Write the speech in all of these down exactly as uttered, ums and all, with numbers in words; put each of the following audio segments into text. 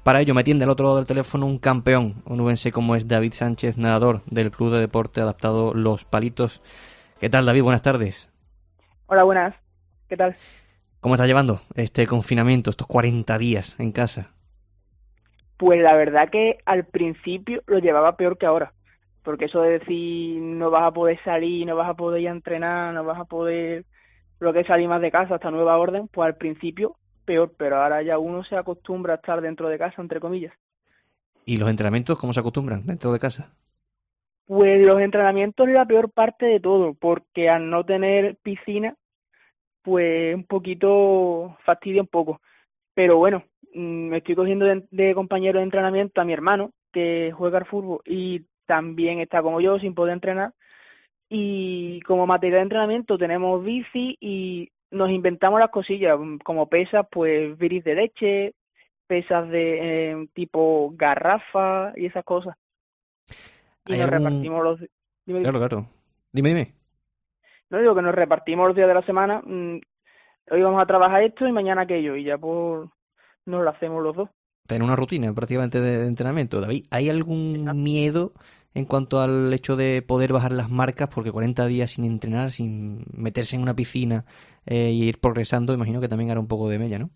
Para ello me tiende al otro lado del teléfono un campeón onubense como es David Sánchez, nadador del Club de Deporte Adaptado Los Palitos. ¿Qué tal, David? Buenas tardes. Hola, buenas. ¿Qué tal? ¿Cómo estás llevando este confinamiento, estos cuarenta días en casa? Pues la verdad que al principio lo llevaba peor que ahora, porque eso de decir no vas a poder salir, no vas a poder ir a entrenar, no vas a poder lo que es salir más de casa hasta nueva orden, pues al principio peor, pero ahora ya uno se acostumbra a estar dentro de casa, entre comillas. ¿Y los entrenamientos cómo se acostumbran dentro de casa? Pues los entrenamientos es la peor parte de todo, porque al no tener piscina, pues un poquito fastidia un poco. Pero bueno, me estoy cogiendo de, de compañero de entrenamiento a mi hermano, que juega al fútbol y también está como yo sin poder entrenar. Y como material de entrenamiento tenemos bici y nos inventamos las cosillas, como pesas, pues viris de leche, pesas de eh, tipo garrafa y esas cosas. Y ¿Hay nos algún...? repartimos los... Dime, dime. Claro, claro. Dime, dime. No digo que nos repartimos los días de la semana. mmm, Hoy vamos a trabajar esto y mañana aquello, y ya por nos lo hacemos los dos. Tener una rutina prácticamente de, de entrenamiento. David, ¿hay algún Exacto. miedo en cuanto al hecho de poder bajar las marcas? Porque cuarenta días sin entrenar, sin meterse en una piscina eh, y ir progresando, imagino que también hará un poco de mella, ¿no?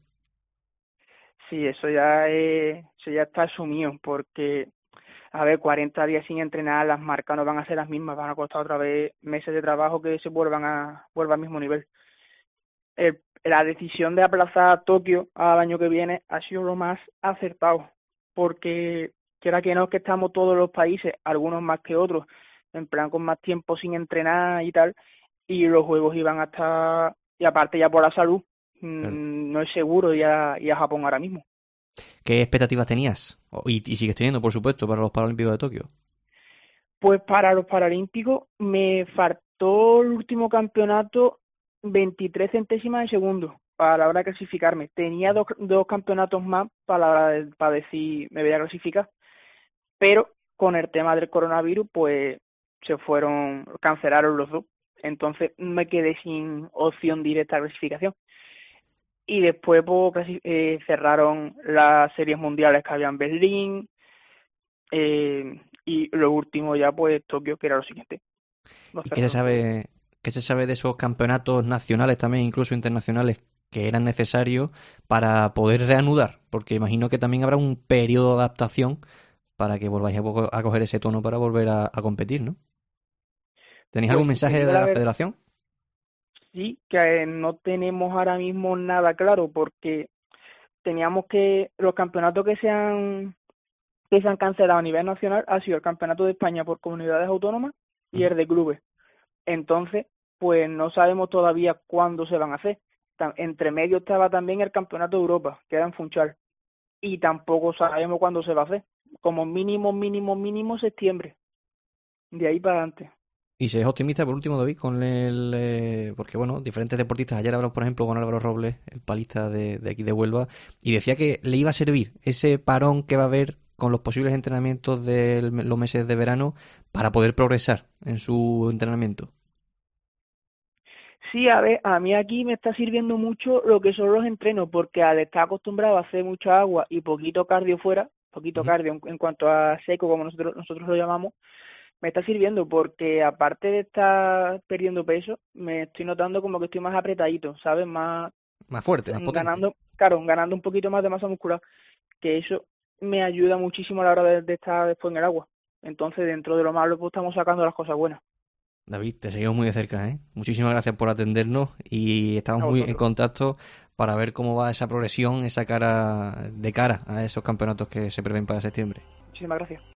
Sí, eso ya es, eso ya está asumido, porque, a ver, cuarenta días sin entrenar, las marcas no van a ser las mismas, van a costar otra vez meses de trabajo que se vuelvan a, vuelva al mismo nivel. El- la decisión de aplazar Tokio al año que viene ha sido lo más acertado, porque quiera que no, que estamos todos los países, algunos más que otros, en plan con más tiempo sin entrenar y tal, y los juegos iban a estar, y aparte ya por la salud, Claro. mmm, no es seguro ir a, ir a Japón ahora mismo. ¿Qué expectativas tenías? O- Y, y sigues teniendo, por supuesto, para los Paralímpicos de Tokio. Pues para los Paralímpicos me faltó el último campeonato veintitrés centésimas de segundo para la hora de clasificarme. Tenía dos, dos campeonatos más para la hora de, para decir me voy a clasificar, pero con el tema del coronavirus pues se fueron, cancelaron los dos. Entonces me quedé sin opción directa a clasificación. Y después pues, clasi- eh, cerraron las series mundiales que había en Berlín, eh, y lo último ya pues Tokio, que era lo siguiente. Lo ¿Y qué se cerraron todo. sabe, qué se sabe de esos campeonatos nacionales, también incluso internacionales, que eran necesarios para poder reanudar? Porque imagino que también habrá un periodo de adaptación para que volváis a, co- a coger ese tono para volver a, a competir, ¿no? ¿Tenéis Pues algún si te mensaje digo de la la verdad, federación? sí, que eh, no tenemos ahora mismo nada claro, porque teníamos que, los campeonatos que se han, que se han cancelado a nivel nacional ha sido el Campeonato de España por comunidades autónomas y Ujú. el de clubes. Entonces, pues no sabemos todavía cuándo se van a hacer. Ta- Entre medio estaba también el Campeonato de Europa, que era en Funchal, y tampoco sabemos cuándo se va a hacer. Como mínimo, mínimo, mínimo septiembre, de ahí para adelante. Y si es optimista, por último, David, con el... eh, porque, bueno, diferentes deportistas. Ayer hablamos, por ejemplo, con Álvaro Robles, el palista de, de aquí de Huelva, y decía que le iba a servir ese parón que va a haber con los posibles entrenamientos de los meses de verano para poder progresar en su entrenamiento. Sí, a ver, a mí aquí me está sirviendo mucho lo que son los entrenos, porque al estar acostumbrado a hacer mucha agua y poquito cardio fuera, poquito Ujú. cardio en, en cuanto a seco, como nosotros nosotros lo llamamos, me está sirviendo porque aparte de estar perdiendo peso, me estoy notando como que estoy más apretadito, ¿sabes? Más Más fuerte, más potente. ganando, claro, ganando un poquito más de masa muscular, que eso me ayuda muchísimo a la hora de, de estar después en el agua. Entonces, dentro de lo malo, pues estamos sacando las cosas buenas. David, te seguimos muy de cerca, ¿eh? Muchísimas gracias por atendernos y estamos A muy en vosotros. contacto para ver cómo va esa progresión, esa cara de cara a esos campeonatos que se prevén para septiembre. Muchísimas gracias.